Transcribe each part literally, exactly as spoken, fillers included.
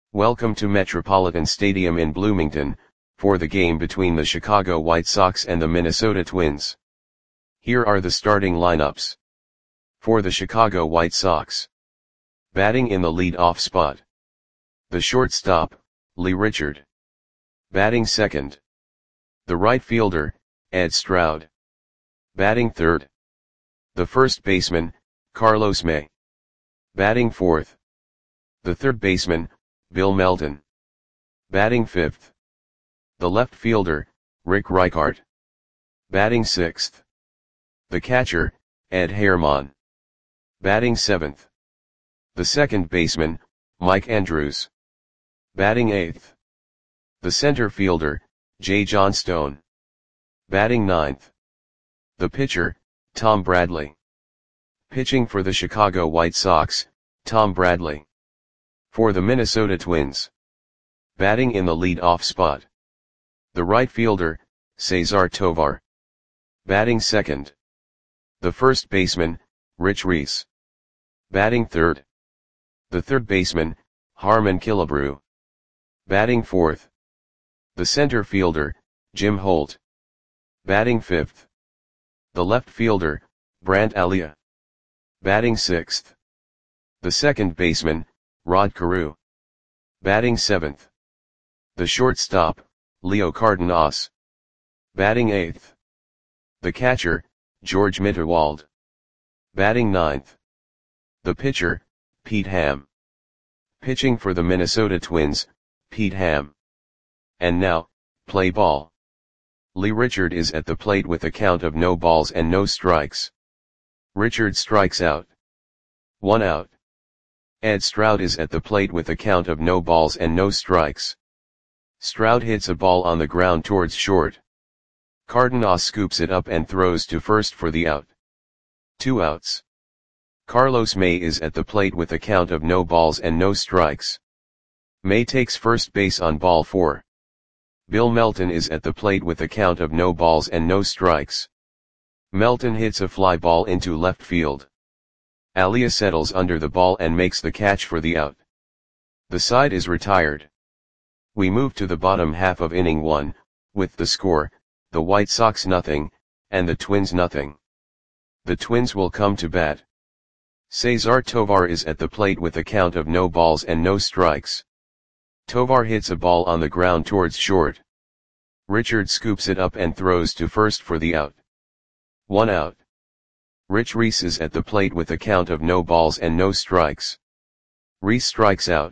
Welcome to Metropolitan Stadium in Bloomington, for the game between the Chicago White Sox and the Minnesota Twins. Here are the starting lineups. For the Chicago White Sox. Batting in the lead-off spot. The shortstop, Lee Richard. Batting second. The right fielder, Ed Stroud. Batting third. The first baseman, Carlos May. Batting fourth. The third baseman, Bill Melton. Batting fifth. The left fielder, Rick Reichart. Batting sixth. The catcher, Ed Herrmann. Batting seventh. The second baseman, Mike Andrews. Batting eighth. The center fielder, Jay Johnstone. Batting ninth. The pitcher, Tom Bradley. Pitching for the Chicago White Sox, Tom Bradley. For the Minnesota Twins. Batting in the lead-off spot. The right fielder, Cesar Tovar. Batting second. The first baseman, Rich Reese. Batting third. The third baseman, Harmon Killebrew. Batting fourth. The center fielder, Jim Holt. Batting fifth. The left fielder, Brandt Alia. Batting sixth. The second baseman, Rod Carew. Batting seventh. The shortstop, Leo Cardenas. Batting eighth. The catcher, George Mitterwald. Batting ninth. The pitcher, Pete Ham. Pitching for the Minnesota Twins, Pete Ham. And now, play ball. Lee Richard is at the plate with a count of no balls and no strikes. Richard strikes out. One out. Ed Stroud is at the plate with a count of no balls and no strikes. Stroud hits a ball on the ground towards short. Cardenas scoops it up and throws to first for the out. Two outs. Carlos May is at the plate with a count of no balls and no strikes. May takes first base on ball four. Bill Melton is at the plate with a count of no balls and no strikes. Melton hits a fly ball into left field. Alia settles under the ball and makes the catch for the out. The side is retired. We move to the bottom half of inning one, with the score, the White Sox nothing, and the Twins nothing. The Twins will come to bat. Cesar Tovar is at the plate with a count of no balls and no strikes. Tovar hits a ball on the ground towards short. Richard scoops it up and throws to first for the out. One out. Rich Reese is at the plate with a count of no balls and no strikes. Reese strikes out.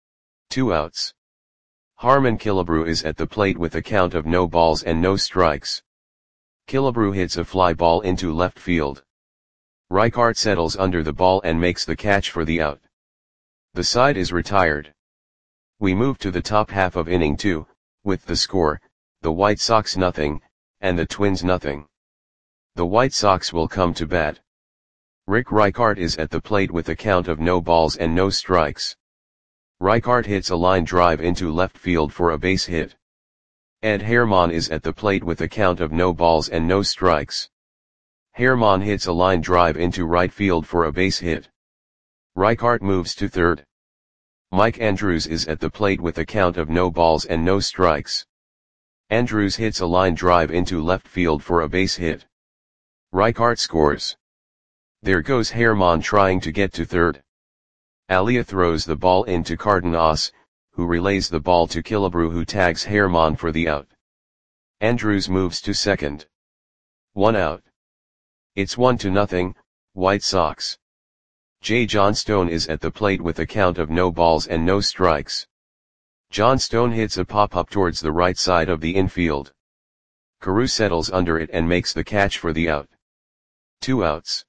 Two outs. Harmon Killebrew is at the plate with a count of no balls and no strikes. Killebrew hits a fly ball into left field. Reichart settles under the ball and makes the catch for the out. The side is retired. We move to the top half of inning two, with the score, the White Sox nothing, and the Twins nothing. The White Sox will come to bat. Rick Reichart is at the plate with a count of no balls and no strikes. Reichart hits a line drive into left field for a base hit. Ed Herrmann is at the plate with a count of no balls and no strikes. Herrmann hits a line drive into right field for a base hit. Reichart moves to third. Mike Andrews is at the plate with a count of no balls and no strikes. Andrews hits a line drive into left field for a base hit. Reichart scores. There goes Herrmann trying to get to third. Alia throws the ball into Cardenas, who relays the ball to Killebrew, who tags Herrmann for the out. Andrews moves to second. One out. It's one to nothing, White Sox. Jay Johnstone is at the plate with a count of no balls and no strikes. Johnstone hits a pop-up towards the right side of the infield. Carew settles under it and makes the catch for the out. Two outs.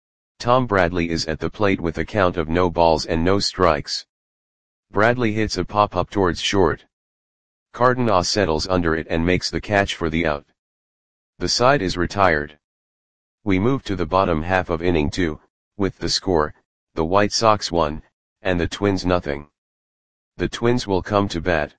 Tom Bradley is at the plate with a count of no balls and no strikes. Bradley hits a pop-up towards short. Cardenas settles under it and makes the catch for the out. The side is retired. We move to the bottom half of inning two, with the score, the White Sox one, and the Twins nothing. The Twins will come to bat.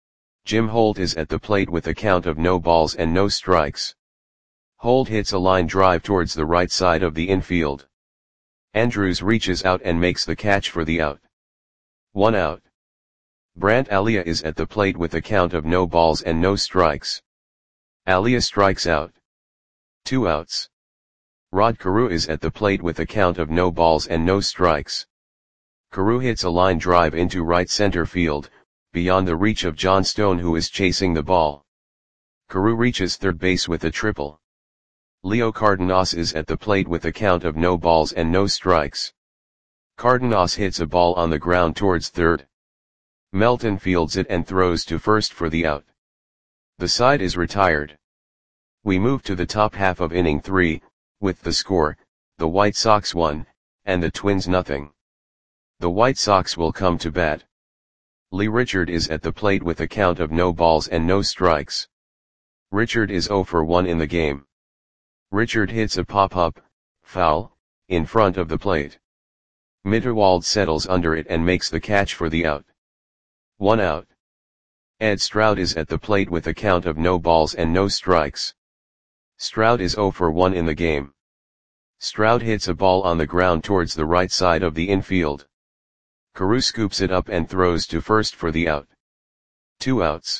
Jim Holt is at the plate with a count of no balls and no strikes. Holt hits a line drive towards the right side of the infield. Andrews reaches out and makes the catch for the out. One out. Brant Alia is at the plate with a count of no balls and no strikes. Alia strikes out. Two outs. Rod Carew is at the plate with a count of no balls and no strikes. Carew hits a line drive into right center field, beyond the reach of John Stone, who is chasing the ball. Carew reaches third base with a triple. Leo Cardenas is at the plate with a count of no balls and no strikes. Cardenas hits a ball on the ground towards third. Melton fields it and throws to first for the out. The side is retired. We move to the top half of inning three, with the score, the White Sox one, and the Twins nothing. The White Sox will come to bat. Lee Richard is at the plate with a count of no balls and no strikes. Richard is oh for one in the game. Richard hits a pop-up, foul, in front of the plate. Mitterwald settles under it and makes the catch for the out. One out. Ed Stroud is at the plate with a count of no balls and no strikes. Stroud is oh for one in the game. Stroud hits a ball on the ground towards the right side of the infield. Carew scoops it up and throws to first for the out. Two outs.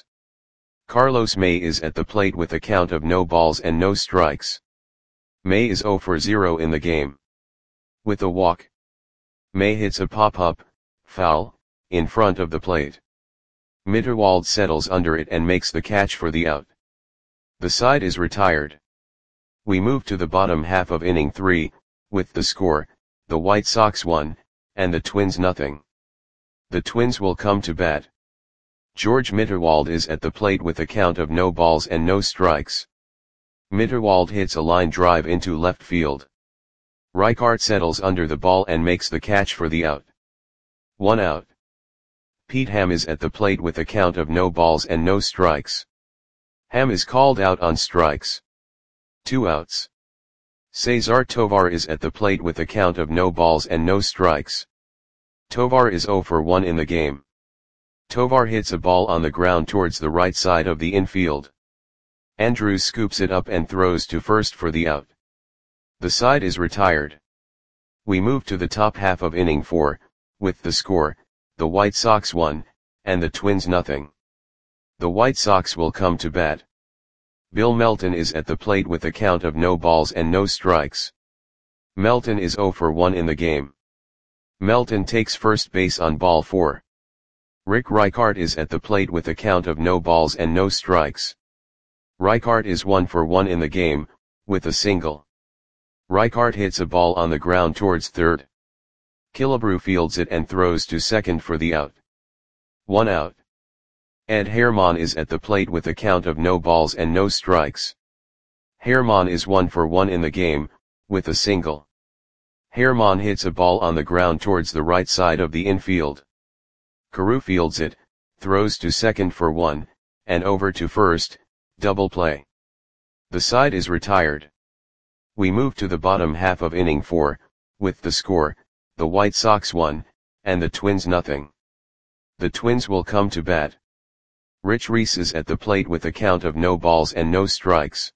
Carlos May is at the plate with a count of no balls and no strikes. May is oh for zero in the game. With a walk. May hits a pop-up, foul, in front of the plate. Mitterwald settles under it and makes the catch for the out. The side is retired. We move to the bottom half of inning three, with the score, the White Sox one, and the Twins nothing. The Twins will come to bat. George Mitterwald is at the plate with a count of no balls and no strikes. Mitterwald hits a line drive into left field. Reichart settles under the ball and makes the catch for the out. One out. Pete Ham is at the plate with a count of no balls and no strikes. Ham is called out on strikes. Two outs. Cesar Tovar is at the plate with a count of no balls and no strikes. Tovar is oh for one in the game. Tovar hits a ball on the ground towards the right side of the infield. Andrews scoops it up and throws to first for the out. The side is retired. We move to the top half of inning four, with the score, the White Sox one, and the Twins nothing. The White Sox will come to bat. Bill Melton is at the plate with a count of no balls and no strikes. Melton is oh for one in the game. Melton takes first base on ball four. Rick Reichart is at the plate with a count of no balls and no strikes. Reichart is one for one in the game, with a single. Reichart hits a ball on the ground towards third. Killebrew fields it and throws to second for the out. One out. Ed Herman is at the plate with a count of no balls and no strikes. Herman is one for one in the game, with a single. Herman hits a ball on the ground towards the right side of the infield. Carew fields it, throws to second for one, and over to first, double play. The side is retired. We move to the bottom half of inning four, with the score, the White Sox one, and the Twins nothing. The Twins will come to bat. Rich Reese is at the plate with a count of no balls and no strikes.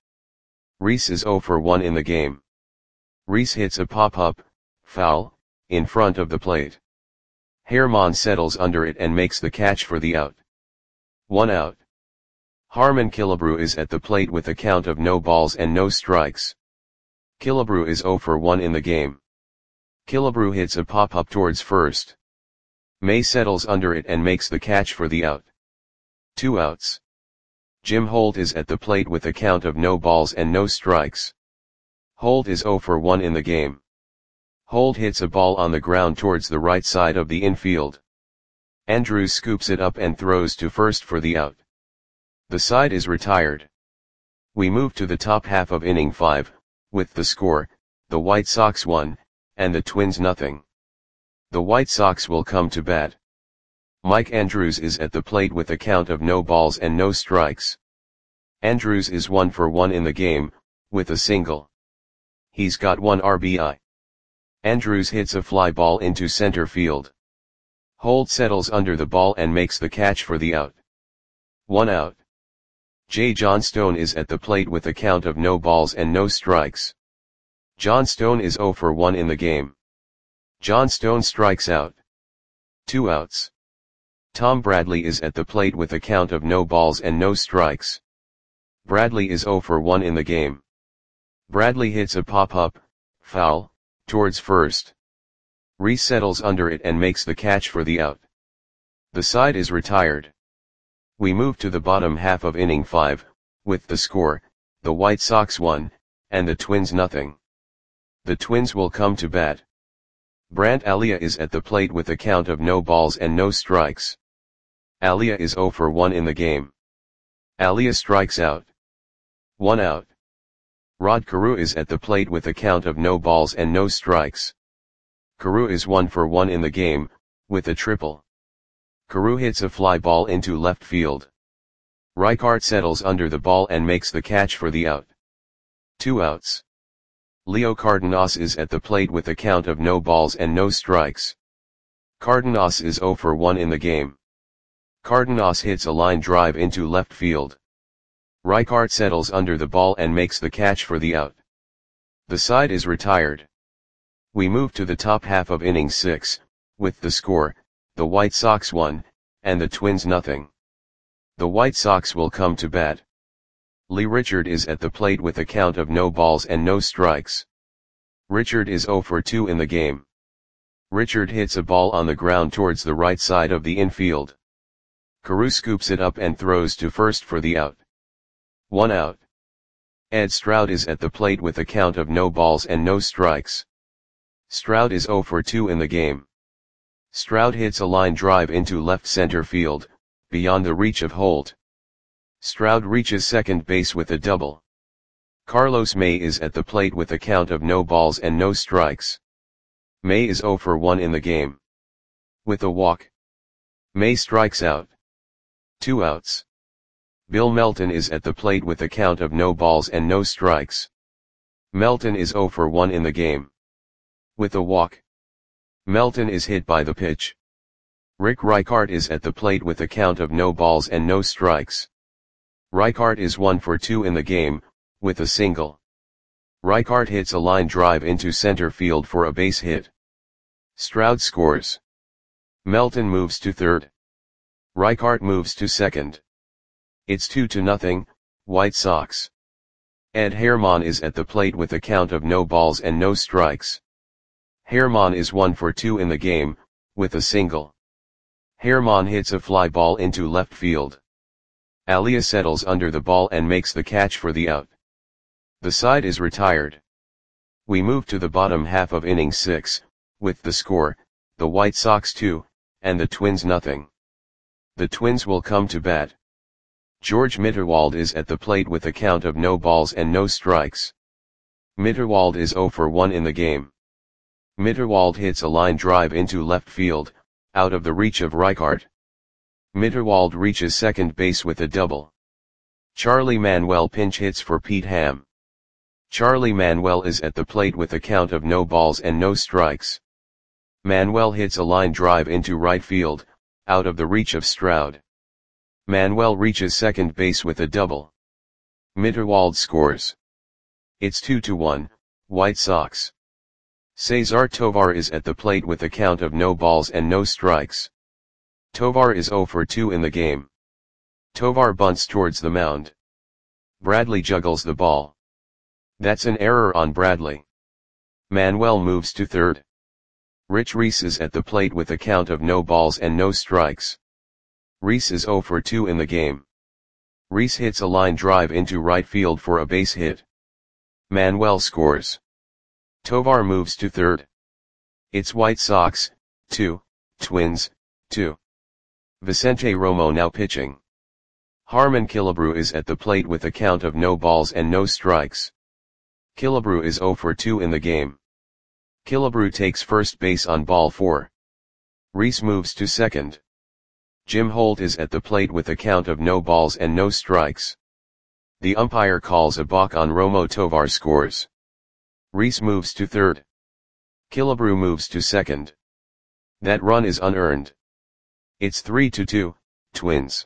Reese is oh for one in the game. Reese hits a pop-up, foul, in front of the plate. Herman settles under it and makes the catch for the out. One out. Harmon Killebrew is at the plate with a count of no balls and no strikes. Killebrew is oh for one in the game. Killebrew hits a pop-up towards first. May settles under it and makes the catch for the out. Two outs. Jim Holt is at the plate with a count of no balls and no strikes. Holt is oh for one in the game. Holt hits a ball on the ground towards the right side of the infield. Andrews scoops it up and throws to first for the out. The side is retired. We move to the top half of inning five, with the score, the White Sox one, and the Twins nothing. The White Sox will come to bat. Mike Andrews is at the plate with a count of no balls and no strikes. Andrews is one for one in the game, with a single. He's got one R B I. Andrews hits a fly ball into center field. Holt settles under the ball and makes the catch for the out. One out. J. John Stone is at the plate with a count of no balls and no strikes. John Stone is oh for one in the game. John Stone strikes out. Two outs. Tom Bradley is at the plate with a count of no balls and no strikes. Bradley is zero for one in the game. Bradley hits a pop-up, foul, towards first. Rhys settles under it and makes the catch for the out. The side is retired. We move to the bottom half of inning five, with the score, the White Sox one, and the Twins nothing. The Twins will come to bat. Brandt Alia is at the plate with a count of no balls and no strikes. Alia is zero for one in the game. Alia strikes out. One out. Rod Carew is at the plate with a count of no balls and no strikes. Carew is one for one in the game, with a triple. Carew hits a fly ball into left field. Reichart settles under the ball and makes the catch for the out. Two outs. Leo Cardenas is at the plate with a count of no balls and no strikes. Cardenas is zero for one in the game. Cardenas hits a line drive into left field. Reichart settles under the ball and makes the catch for the out. The side is retired. We move to the top half of inning six, with the score, the White Sox one, and the Twins nothing. The White Sox will come to bat. Lee Richard is at the plate with a count of no balls and no strikes. Richard is zero for two in the game. Richard hits a ball on the ground towards the right side of the infield. Carew scoops it up and throws to first for the out. One out. Ed Stroud is at the plate with a count of no balls and no strikes. Stroud is zero for two in the game. Stroud hits a line drive into left center field, beyond the reach of Holt. Stroud reaches second base with a double. Carlos May is at the plate with a count of no balls and no strikes. May is zero for one in the game. With a walk, May strikes out. Two outs. Bill Melton is at the plate with a count of no balls and no strikes. Melton is zero for one in the game. With a walk, Melton is hit by the pitch. Rick Reichart is at the plate with a count of no balls and no strikes. Reichart is one for two in the game, with a single. Reichart hits a line drive into center field for a base hit. Stroud scores. Melton moves to third. Reichart moves to second. It's two to nothing, White Sox. Ed Herman is at the plate with a count of no balls and no strikes. Herman is one for two in the game, with a single. Herman hits a fly ball into left field. Alia settles under the ball and makes the catch for the out. The side is retired. We move to the bottom half of inning six, with the score, the White Sox two, and the Twins nothing. The Twins will come to bat. George Mitterwald is at the plate with a count of no balls and no strikes. Mitterwald is zero for one in the game. Mitterwald hits a line drive into left field, out of the reach of Reichart. Mitterwald reaches second base with a double. Charlie Manuel pinch hits for Pete Ham. Charlie Manuel is at the plate with a count of no balls and no strikes. Manuel hits a line drive into right field, out of the reach of Stroud. Manuel reaches second base with a double. Mitterwald scores. It's two to one, White Sox. Cesar Tovar is at the plate with a count of no balls and no strikes. Tovar is zero for two in the game. Tovar bunts towards the mound. Bradley juggles the ball. That's an error on Bradley. Manuel moves to third. Rich Rhys is at the plate with a count of no balls and no strikes. Rhys is zero for two in the game. Rhys hits a line drive into right field for a base hit. Manuel scores. Tovar moves to third. It's White Sox, two, Twins, two. Vicente Romo now pitching. Harmon Killebrew is at the plate with a count of no balls and no strikes. Killebrew is zero for two in the game. Killebrew takes first base on ball four. Rhys moves to second. Jim Holt is at the plate with a count of no balls and no strikes. The umpire calls a balk on Romo. Tovar scores. Rhys moves to third. Killebrew moves to second. That run is unearned. It's three to two, Twins.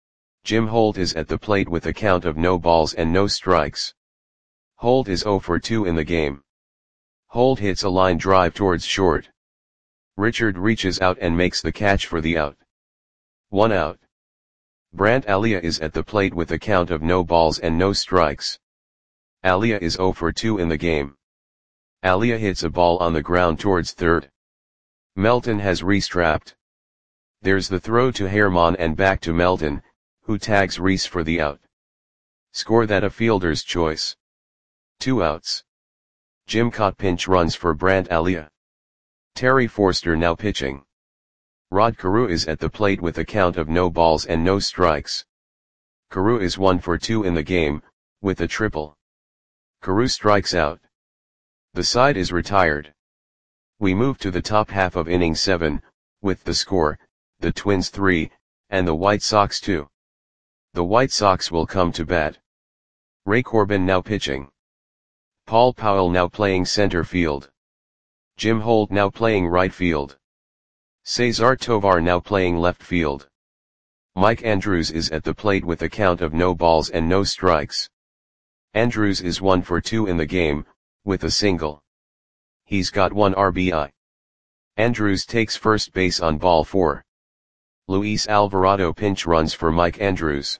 Jim Holt is at the plate with a count of no balls and no strikes. Holt is zero for two in the game. Holt hits a line drive towards short. Richard reaches out and makes the catch for the out. One out. Brandt Alia is at the plate with a count of no balls and no strikes. Alia is zero for two in the game. Alia hits a ball on the ground towards third. Melton has restrapped. There's the throw to Herman and back to Melton, who tags Reese for the out. Score that a fielder's choice. Two outs. Jim caught pinch runs for Brandt Alia. Terry Forster now pitching. Rod Carew is at the plate with a count of no balls and no strikes. Carew is one for two in the game, with a triple. Carew strikes out. The side is retired. We move to the top half of inning seven, with the score, the Twins three, and the White Sox two. The White Sox will come to bat. Ray Corbin now pitching. Paul Powell now playing center field. Jim Holt now playing right field. Cesar Tovar now playing left field. Mike Andrews is at the plate with a count of no balls and no strikes. Andrews is one for two in the game, with a single. He's got one R B I. Andrews takes first base on ball four. Luis Alvarado pinch runs for Mike Andrews.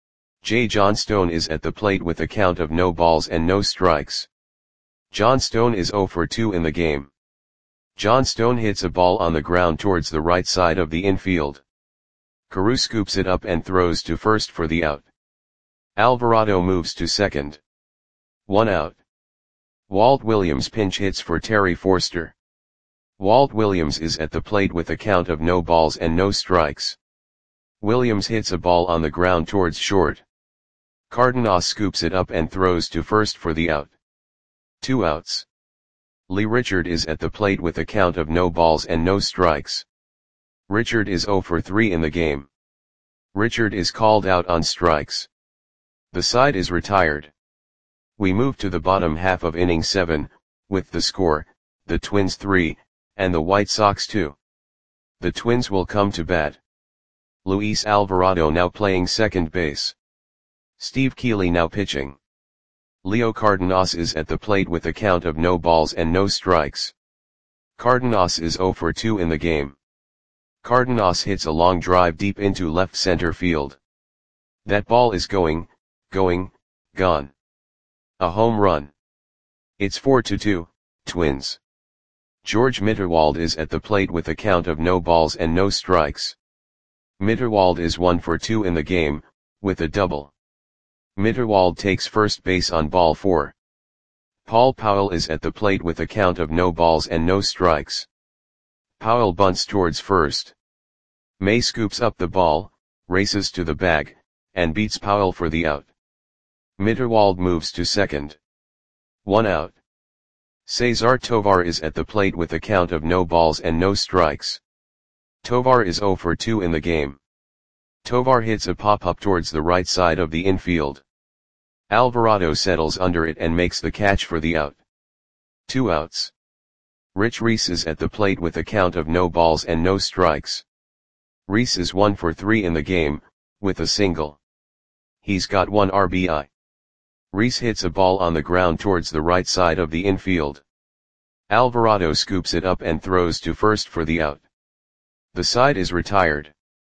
J. Johnstone is at the plate with a count of no balls and no strikes. Johnstone is zero for two in the game. Johnstone hits a ball on the ground towards the right side of the infield. Carew scoops it up and throws to first for the out. Alvarado moves to second. One out. Walt Williams pinch hits for Terry Forster. Walt Williams is at the plate with a count of no balls and no strikes. Williams hits a ball on the ground towards short. Cardenas scoops it up and throws to first for the out. Two outs. Lee Richard is at the plate with a count of no balls and no strikes. Richard is zero for three in the game. Richard is called out on strikes. The side is retired. We move to the bottom half of inning seven, with the score, the Twins three, and the White Sox two. The Twins will come to bat. Luis Alvarado now playing second base. Steve Keeley now pitching. Leo Cardenas is at the plate with a count of no balls and no strikes. Cardenas is zero for two in the game. Cardenas hits a long drive deep into left center field. That ball is going, going, gone. A home run. It's four to two, Twins. George Mitterwald is at the plate with a count of no balls and no strikes. Mitterwald is one for two in the game, with a double. Mitterwald takes first base on ball four. Paul Powell is at the plate with a count of no balls and no strikes. Powell bunts towards first. May scoops up the ball, races to the bag, and beats Powell for the out. Mitterwald moves to second. One out. Cesar Tovar is at the plate with a count of no balls and no strikes. Tovar is zero for two in the game. Tovar hits a pop-up towards the right side of the infield. Alvarado settles under it and makes the catch for the out. Two outs. Rich Reese is at the plate with a count of no balls and no strikes. Reese is one for three in the game, with a single. He's got one R B I. Reese hits a ball on the ground towards the right side of the infield. Alvarado scoops it up and throws to first for the out. The side is retired.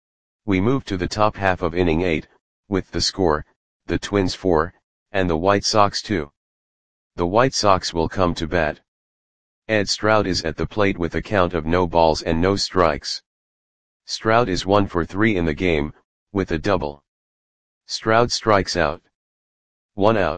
We move to the top half of inning eight, with the score, the Twins four, and the White Sox two. The White Sox will come to bat. Ed Stroud is at the plate with a count of no balls and no strikes. Stroud is one for three in the game, with a double. Stroud strikes out. One out.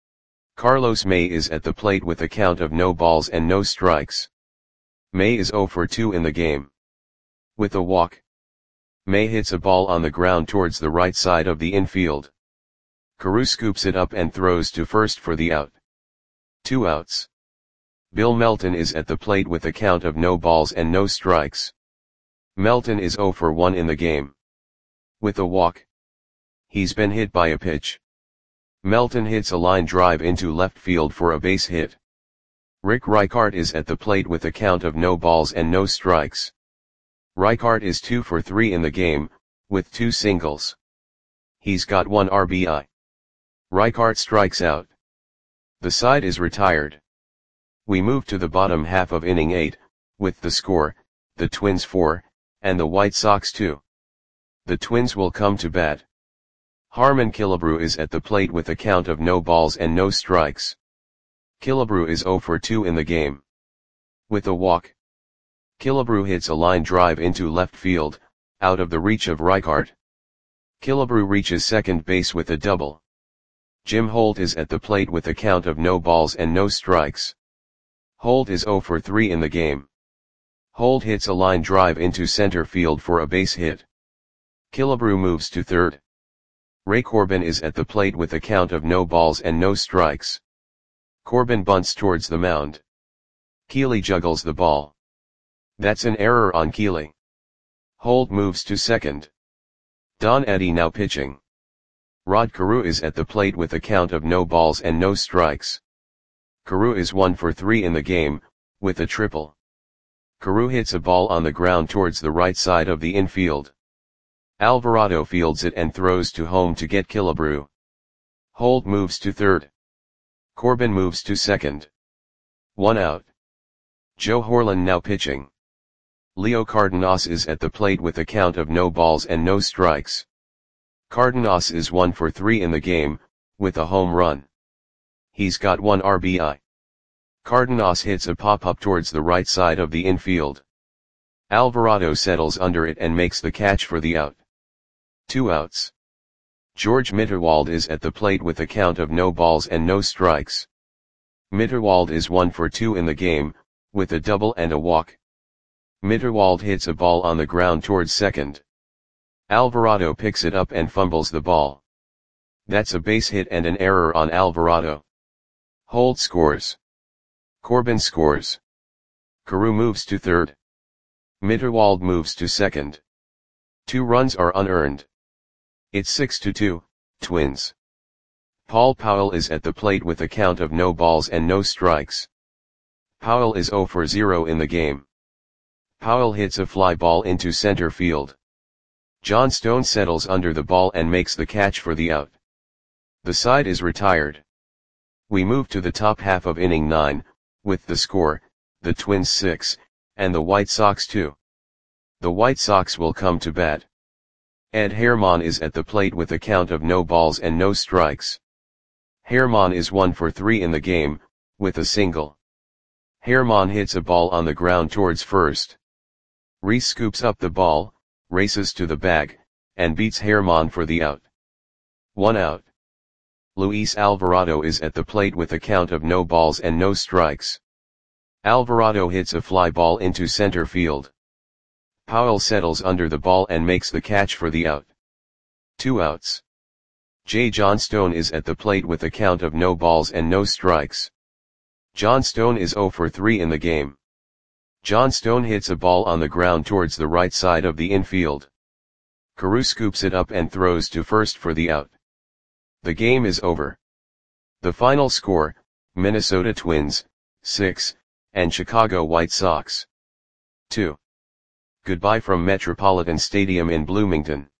Carlos May is at the plate with a count of no balls and no strikes. May is zero for two in the game. With a walk. May hits a ball on the ground towards the right side of the infield. Carew scoops it up and throws to first for the out. Two outs. Bill Melton is at the plate with a count of no balls and no strikes. Melton is zero for one in the game. With a walk. He's been hit by a pitch. Melton hits a line drive into left field for a base hit. Rick Reichart is at the plate with a count of no balls and no strikes. Reichart is two for three in the game, with two singles. He's got one R B I. Reichart strikes out. The side is retired. We move to the bottom half of inning eight, with the score, the Twins four, and the White Sox two. The Twins will come to bat. Harmon Killebrew is at the plate with a count of no balls and no strikes. Killebrew is zero for two in the game. With a walk. Killebrew hits a line drive into left field, out of the reach of Reichart. Killebrew reaches second base with a double. Jim Holt is at the plate with a count of no balls and no strikes. Holt is zero for three in the game. Holt hits a line drive into center field for a base hit. Killebrew moves to third. Ray Corbin is at the plate with a count of no balls and no strikes. Corbin bunts towards the mound. Keeley juggles the ball. That's an error on Keeley. Holt moves to second. Don Eddy now pitching. Rod Carew is at the plate with a count of no balls and no strikes. Carew is one for three in the game, with a triple. Carew hits a ball on the ground towards the right side of the infield. Alvarado fields it and throws to home to get Killebrew. Holt moves to third. Corbin moves to second. One out. Joe Horlen now pitching. Leo Cardenas is at the plate with a count of no balls and no strikes. Cardenas is one for three in the game, with a home run. He's got one R B I. Cardenas hits a pop-up towards the right side of the infield. Alvarado settles under it and makes the catch for the out. Two outs. George Mitterwald is at the plate with a count of no balls and no strikes. Mitterwald is one for two in the game, with a double and a walk. Mitterwald hits a ball on the ground towards second. Alvarado picks it up and fumbles the ball. That's a base hit and an error on Alvarado. Holt scores. Corbin scores. Carew moves to third. Mitterwald moves to second. Two runs are unearned. It's six to two, Twins. Paul Powell is at the plate with a count of no balls and no strikes. Powell is zero for zero in the game. Powell hits a fly ball into center field. John Stone settles under the ball and makes the catch for the out. The side is retired. We move to the top half of inning nine, with the score, the Twins six, and the White Sox two. The White Sox will come to bat. Ed Herman is at the plate with a count of no balls and no strikes. Herman is one for three in the game, with a single. Herman hits a ball on the ground towards first. Reese scoops up the ball, races to the bag, and beats Herman for the out. One out. Luis Alvarado is at the plate with a count of no balls and no strikes. Alvarado hits a fly ball into center field. Powell settles under the ball and makes the catch for the out. Two outs. J. John Stone is at the plate with a count of no balls and no strikes. John Stone is zero for three in the game. John Stone hits a ball on the ground towards the right side of the infield. Carew scoops it up and throws to first for the out. The game is over. The final score, Minnesota Twins, six, and Chicago White Sox, two. Goodbye from Metropolitan Stadium in Bloomington.